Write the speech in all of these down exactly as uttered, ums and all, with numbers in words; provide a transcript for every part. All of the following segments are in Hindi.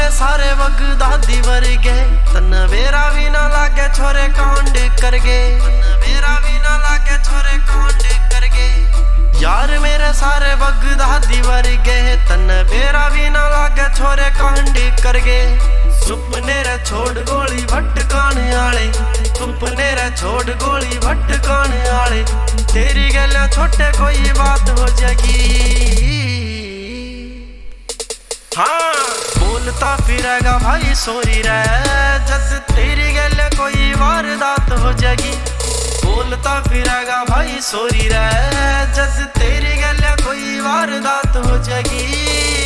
मेरे सारे वगदा दी वर्गे तन बेरा भी ना लागे छोरे कांड कर गे बेरा भी ना लागे छोरे कांड कर गे यार मेरे सारे वगदा दी वर्गे तन बेरा भी ना लागे छोरे कांड कर गे सुपने रे छोड़ गोली भटकाने आले सुपने रे छोड़ गोली भटकाने आले तेरी गल्ला छोटे कोई बात हो जाएगी हाँ बोलता फिरेगा भाई सॉरी रे जद तेरी गल्ला कोई वारदात हो जाएगी बोलता फिरेगा भाई सॉरी रे जद तेरी गल्ला कोई वारदात हो जाएगी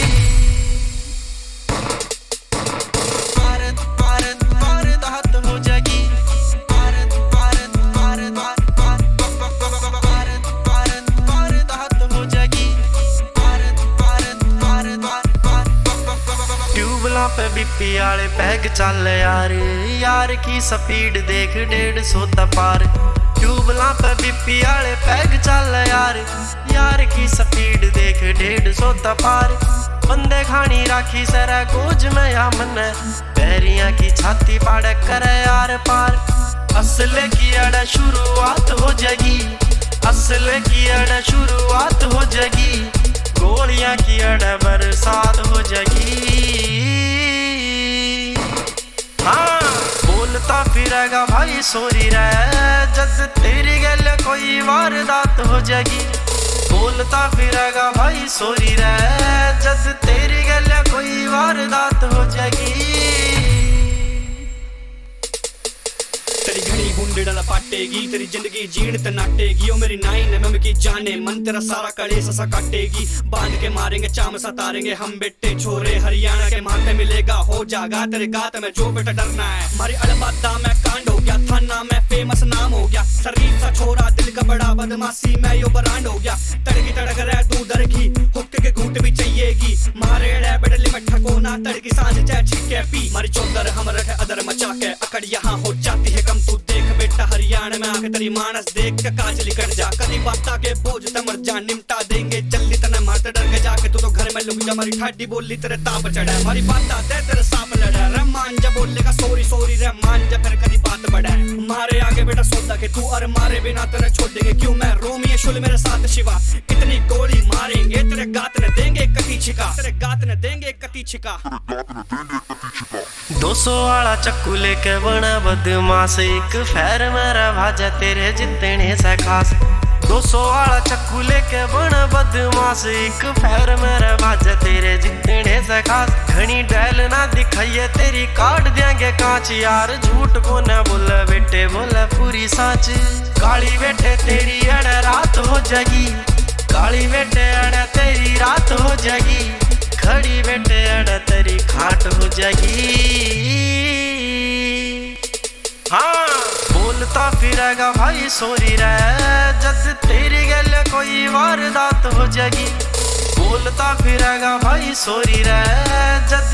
पे बीपी आले पैग चल यार यार की स्पीड देख डेढ़ सौ पार ट्यूबला पे बीपी आले पैग चल यार यार की स्पीड देख डेढ़ सौ पार बंदे खानी राखी सरा गोज में या मन पैरियां की छाती पाड़ करे यार पार असले की अड़ शुरुआत हो जाएगी असले की अड़ शुरुआत हो जाएगी गोलियां की अड़ बरसात हो जाएगी हाँ बोलता फिरेगा भाई सॉरी रे जद तेरी गल कोई वारदात हो जाएगी बोलता फिरेगा भाई सॉरी रे जद तेरी गल कोई वारदात हो जाएगी तेरी घनी गुंडे पाटेगी तेरी जिंदगी जीण ते नाटेगी ओ मेरी नाइन एम की जाने मन तेरा सारा कलेस सा काटेगी बांध के मारेंगे चाम सतारेंगे हम बेटे छोरे हरियाणा के माथे मिलेगा हो जागा तेरे गात में जो बेटा डरना है हमारी अलबादा में कांड हो गया थाना में फेमस नाम हो गया शरीफ सा छोरा दिल का बड़ा बदमाशी में यो बरांड हो गया तड़की तड़क रह तू दरगी हुक्के के घूंट भी चाहिएगी मारे रे बेडली में ठकोना तड़की सांझ चाय छिके पी मारी चौधर हम रखे अदर मचा के अकड़ यहाँ हो जाती है कम तू देख बेटा हरियाणा में आके तेरी मानस देख के काज लिकट जा कदी बाता के बोझ ते मर जा निमटा देंगे जल्दी तने मारते डर के जाके तू तो घर में लुक जा मारी ठाडी बोली तेरे ताप चढ़ा मारी बाता दे तेरे सांप लड़ा रे मान जा बोलेगा सॉरी सॉरी रे मान जा फिर कदी बात बढ़ा मारे आगे बेटा सोचा के तू और मारे बिना तेरे छोड़ देंगे क्यों मैं रोमियो शुल मेरे साथ शिवा इतनी गोली मारेंगे तेरे गात ने देंगे कती छिका तेरे गात ने देंगे कती छिका दो सौ वाला चक्कू लेके बना बदमाश एक फैर मेरा भाजा तेरे जितने से खास दो सौ वाला चक्कू लेके बना बदमाश एक फैर मेरा भाजा तेरे जितने से खास घनी डैल ना दिखाइए तेरी काट देंगे कांच यार झूठ को न बोले बेटे बोले पूरी साच काली बेटे तेरी अड़ रात हो जाएगी काली बेटे अड़ तेरी रात हो जाएगी खड़ी बेटे अड़ तेरी खाट हो जाएगी हाँ बोलता फिरेगा भाई सॉरी रे जद तेरी गल कोई वारदात हो जाएगी बोलता फिरेगा भाई सॉरी रे जद